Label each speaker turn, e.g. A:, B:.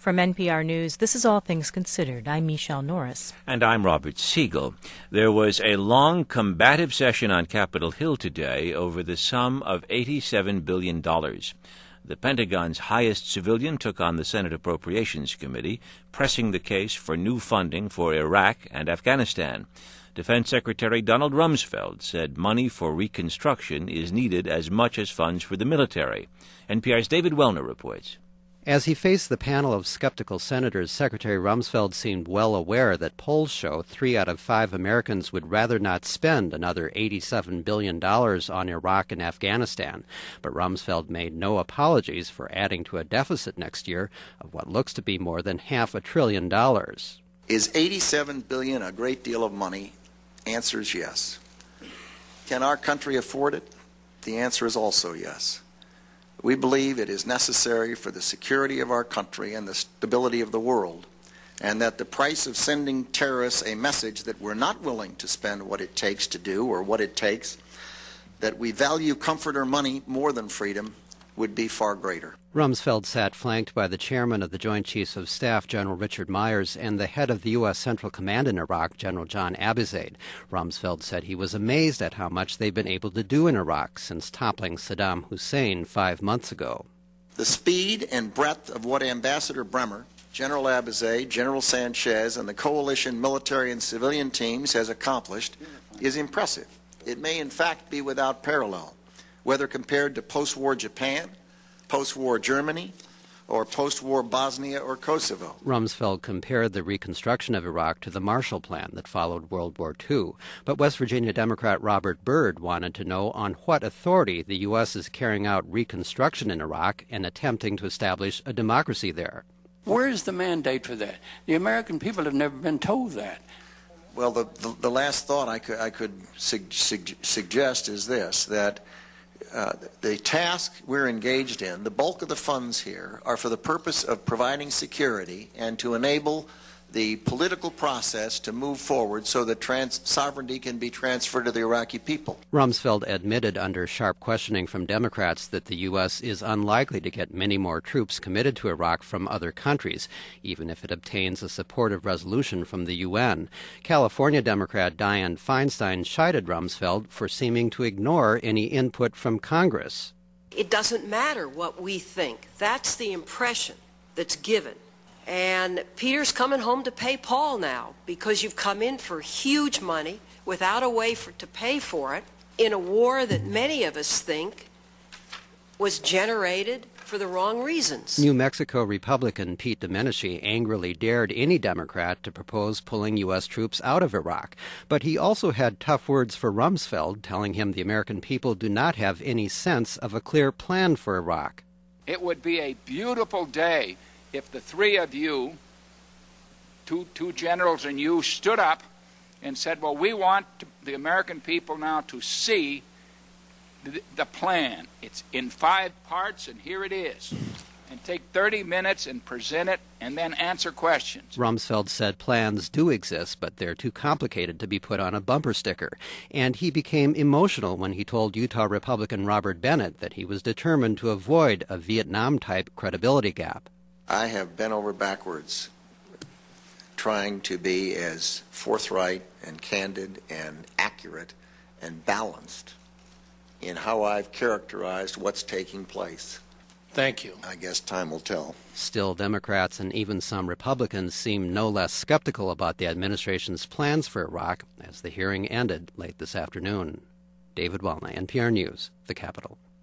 A: From NPR News, this is All Things Considered. I'm Michelle Norris.
B: And I'm Robert Siegel. There was a long, combative session on Capitol Hill today over the sum of $87 billion. The Pentagon's highest civilian took on the Senate Appropriations Committee, pressing the case for new funding for Iraq and Afghanistan. Defense Secretary Donald Rumsfeld said money for reconstruction is needed as much as funds for the military. NPR's David Wellner reports.
C: As he faced the panel of skeptical senators, Secretary Rumsfeld seemed well aware that polls show 3 out of 5 Americans would rather not spend another $87 billion on Iraq and Afghanistan. But Rumsfeld made no apologies for adding to a deficit next year of what looks to be more than $500 billion.
D: Is $87 billion a great deal of money? Answer is yes. Can our country afford it? The answer is also yes. We believe it is necessary for the security of our country and the stability of the world, and that the price of sending terrorists a message that we're not willing to spend what it takes to do or what it takes, that we value comfort or money more than freedom, would be far greater.
C: Rumsfeld sat flanked by the chairman of the Joint Chiefs of Staff, General Richard Myers, and the head of the U.S. Central Command in Iraq, General John Abizaid. Rumsfeld said he was amazed at how much they've been able to do in Iraq since toppling Saddam Hussein 5 months ago.
D: The speed and breadth of what Ambassador Bremer, General Abizaid, General Sanchez, and the coalition military and civilian teams has accomplished is impressive. It may in fact be without parallel, whether compared to post-war Japan, post-war Germany, or post-war Bosnia or Kosovo.
C: Rumsfeld compared the reconstruction of Iraq to the Marshall Plan that followed World War II. But West Virginia Democrat Robert Byrd wanted to know on what authority the U.S. is carrying out reconstruction in Iraq and attempting to establish a democracy there.
E: Where is the mandate for that? The American people have never been told that.
D: Well, the last thought I could suggest is this, that the task we're engaged in, the bulk of the funds here, are for the purpose of providing security and to enable the political process to move forward so that sovereignty can be transferred to the Iraqi people.
C: Rumsfeld admitted under sharp questioning from Democrats that the U.S. is unlikely to get many more troops committed to Iraq from other countries, even if it obtains a supportive resolution from the UN. California Democrat Dianne Feinstein chided Rumsfeld for seeming to ignore any input from Congress.
F: It doesn't matter what we think. That's the impression that's given. And Peter's coming home to pay Paul now because you've come in for huge money without a way to pay for it in a war that many of us think was generated for the wrong reasons.
C: New Mexico Republican Pete Domenici angrily dared any Democrat to propose pulling U.S. troops out of Iraq. But he also had tough words for Rumsfeld, telling him the American people do not have any sense of a clear plan for Iraq.
G: It would be a beautiful day if the three of you, two generals and you, stood up and said, well, we want the American people now to see the plan. It's in 5 parts, and here it is. And take 30 minutes and present it, and then answer questions.
C: Rumsfeld said plans do exist, but they're too complicated to be put on a bumper sticker. And he became emotional when he told Utah Republican Robert Bennett that he was determined to avoid a Vietnam-type credibility gap.
D: I have bent over backwards trying to be as forthright and candid and accurate and balanced in how I've characterized what's taking place.
E: Thank you.
D: I guess time will tell.
C: Still, Democrats and even some Republicans seem no less skeptical about the administration's plans for Iraq as the hearing ended late this afternoon. David Wellner, NPR News, the Capitol.